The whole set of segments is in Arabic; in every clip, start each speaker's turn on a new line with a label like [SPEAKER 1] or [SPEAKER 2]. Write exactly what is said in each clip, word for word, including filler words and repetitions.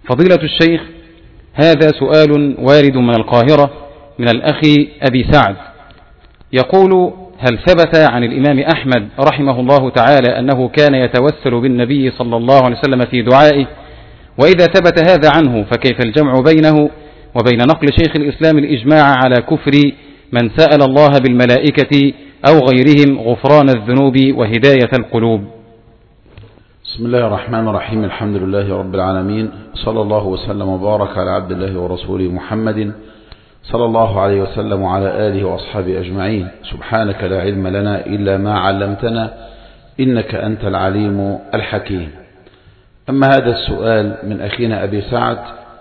[SPEAKER 1] فضيلة الشيخ، هذا سؤال وارد من القاهرة من الأخ أبي سعد، يقول: هل ثبت عن الإمام أحمد رحمه الله تعالى أنه كان يتوسل بالنبي صلى الله عليه وسلم في دعائه؟ وإذا ثبت هذا عنه فكيف الجمع بينه وبين نقل شيخ الإسلام الإجماع على كفر من سأل الله بالملائكة أو غيرهم غفران الذنوب وهداية القلوب؟
[SPEAKER 2] بسم الله الرحمن الرحيم. الحمد لله رب العالمين، صلى الله وسلم وبارك على عبد الله ورسوله محمد صلى الله عليه وسلم وعلى آله وأصحابه أجمعين. سبحانك لا علم لنا إلا ما علمتنا إنك أنت العليم الحكيم. أما هذا السؤال من أخينا أبي سعد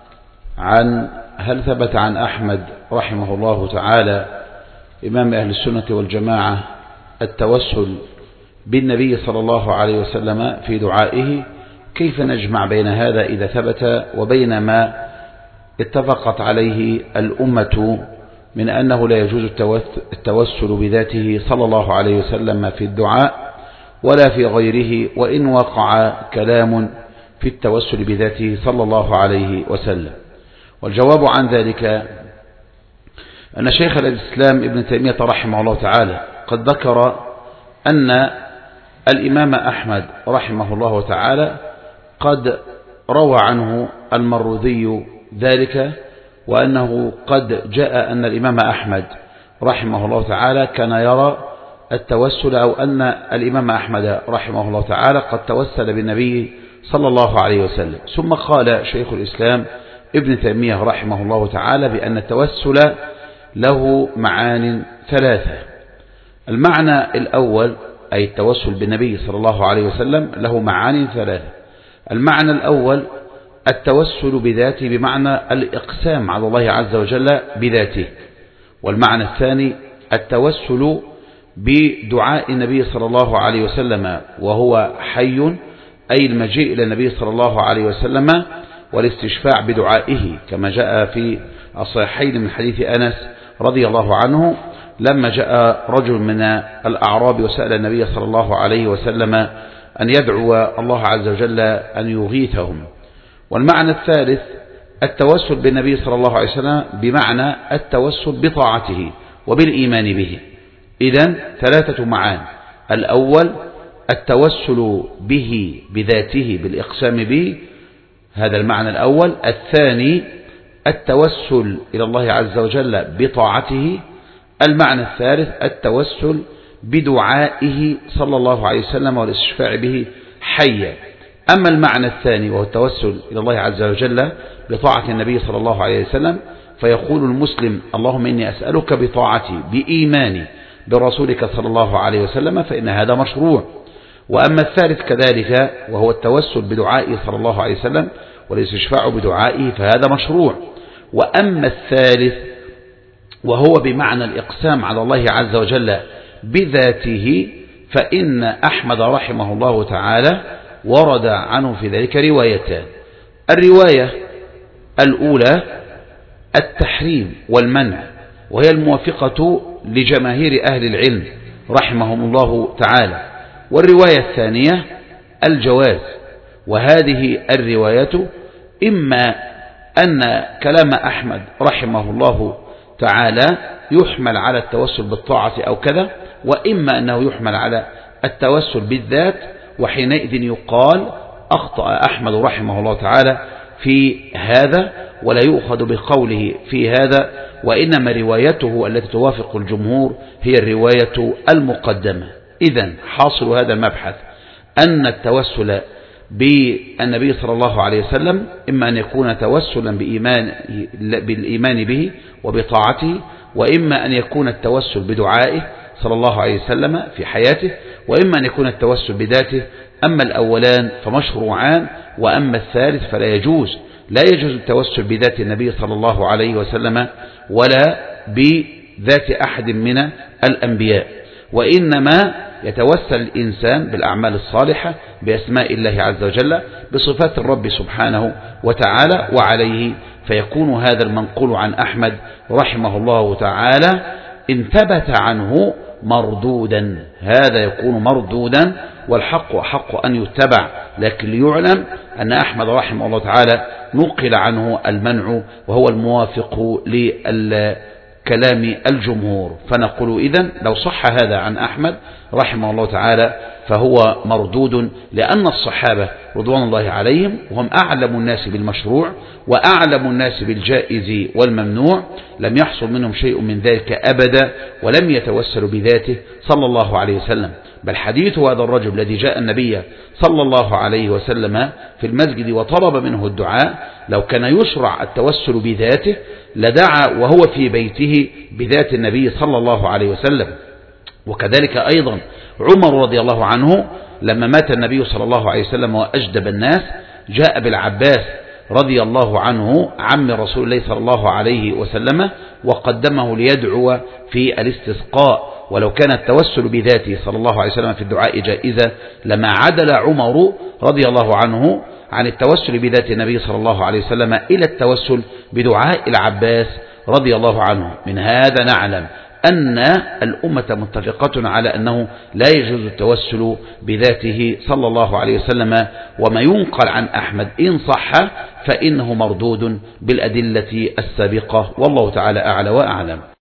[SPEAKER 2] عن هل ثبت عن أحمد رحمه الله تعالى إمام أهل السنة والجماعة التوسل بالنبي صلى الله عليه وسلم في دعائه، كيف نجمع بين هذا إذا ثبت وبين ما اتفقت عليه الأمة من أنه لا يجوز التوسل بذاته صلى الله عليه وسلم في الدعاء ولا في غيره، وإن وقع كلام في التوسل بذاته صلى الله عليه وسلم. والجواب عن ذلك أن شيخ الإسلام ابن تيمية رحمه الله تعالى قد ذكر أن الإمام أحمد رحمه الله تعالى قد روى عنه المروذي ذلك، وأنه قد جاء أن الإمام أحمد رحمه الله تعالى كان يرى التوسل، أو أن الإمام أحمد رحمه الله تعالى قد توسل بالنبي صلى الله عليه وسلم. ثم قال شيخ الإسلام ابن تيمية رحمه الله تعالى بأن التوسل له معان ثلاثة. المعنى الأول أي التوسل بالنبي صلى الله عليه وسلم له معان ثلاثة. المعنى الأول التوسل بذاته بمعنى الإقسام على الله عز وجل بذاته. والمعنى الثاني التوسل بدعاء النبي صلى الله عليه وسلم وهو حي، أي المجيء إلى النبي صلى الله عليه وسلم والاستشفاع بدعائه، كما جاء في الصحيحين من حديث أنس رضي الله عنه لما جاء رجل من الأعراب وسأل النبي صلى الله عليه وسلم أن يدعو الله عز وجل أن يغيثهم. والمعنى الثالث التوسل بالنبي صلى الله عليه وسلم بمعنى التوسل بطاعته وبالإيمان به. إذن ثلاثة معان: الأول التوسل به بذاته بالإقسام به، هذا المعنى الأول. الثاني التوسل إلى الله عز وجل بطاعته. المعنى الثالث التوسل بدعائه صلى الله عليه وسلم والاستشفاع به حيا. أما المعنى الثاني وهو التوسل إلى الله عز وجل بطاعة النبي صلى الله عليه وسلم، فيقول المسلم: اللهم إني أسألك بطاعتي بإيماني برسولك صلى الله عليه وسلم، فإن هذا مشروع. وأما الثالث كذلك وهو التوسل بدعائه صلى الله عليه وسلم والاستشفاع بدعائه، فهذا مشروع. وأما الثالث وهو بمعنى الإقسام على الله عز وجل بذاته، فإن أحمد رحمه الله تعالى ورد عنه في ذلك روايتان. الرواية الأولى التحريم والمنع، وهي الموافقة لجماهير أهل العلم رحمهم الله تعالى. والرواية الثانية الجواز. وهذه الرواية إما أن كلام أحمد رحمه الله تعالى يحمل على التوسل بالطاعة أو كذا، وإما أنه يحمل على التوسل بالذات، وحينئذ يقال أخطأ أحمد رحمه الله تعالى في هذا ولا يؤخذ بقوله في هذا، وإنما روايته التي توافق الجمهور هي الرواية المقدمة. إذن حاصل هذا المبحث أن التوسل بالنبي صلى الله عليه وسلم إما أن يكون توسلا بإيمان بالإيمان به وبطاعته، وإما أن يكون التوسل بدعائه صلى الله عليه وسلم في حياته، وإما أن يكون التوسل بذاته. أما الأولان فمشروعان، وأما الثالث فلا يجوز. لا يجوز التوسل بذات النبي صلى الله عليه وسلم ولا بذات أحد من الأنبياء، وإنما يتوسل الإنسان بالأعمال الصالحة بأسماء الله عز وجل بصفات الرب سبحانه وتعالى، وعليه فيكون هذا المنقول عن أحمد رحمه الله تعالى إن ثبت عنه مردودا، هذا يكون مردودا، والحق أحق أن يتبع. لكن ليعلم أن أحمد رحمه الله تعالى نقل عنه المنع، وهو الموافق للكلام الجمهور. فنقول إذن لو صح هذا عن أحمد رحمه الله تعالى فهو مردود، لأن الصحابة رضوان الله عليهم وهم أعلم الناس بالمشروع وأعلم الناس بالجائز والممنوع، لم يحصل منهم شيء من ذلك أبدا، ولم يتوسلوا بذاته صلى الله عليه وسلم. بل حديث هذا الرجل الذي جاء النبي صلى الله عليه وسلم في المسجد وطلب منه الدعاء، لو كان يشرع التوسل بذاته لدعا وهو في بيته بذات النبي صلى الله عليه وسلم. وكذلك أيضا عمر رضي الله عنه لما مات النبي صلى الله عليه وسلم وأجدب الناس، جاء بالعباس رضي الله عنه عم رسول الله صلى الله عليه وسلم وقدمه ليدعو في الاستسقاء. ولو كان التوسل بذاته صلى الله عليه وسلم في الدعاء جائزة لما عدل عمر رضي الله عنه عن التوسل بذات النبي صلى الله عليه وسلم إلى التوسل بدعاء العباس رضي الله عنه. من هذا نعلم أن الأمة متفقة على أنه لا يجوز التوسل بذاته صلى الله عليه وسلم، وما ينقل عن أحمد إن صح فإنه مردود بالأدلة السابقة، والله تعالى أعلى وأعلم.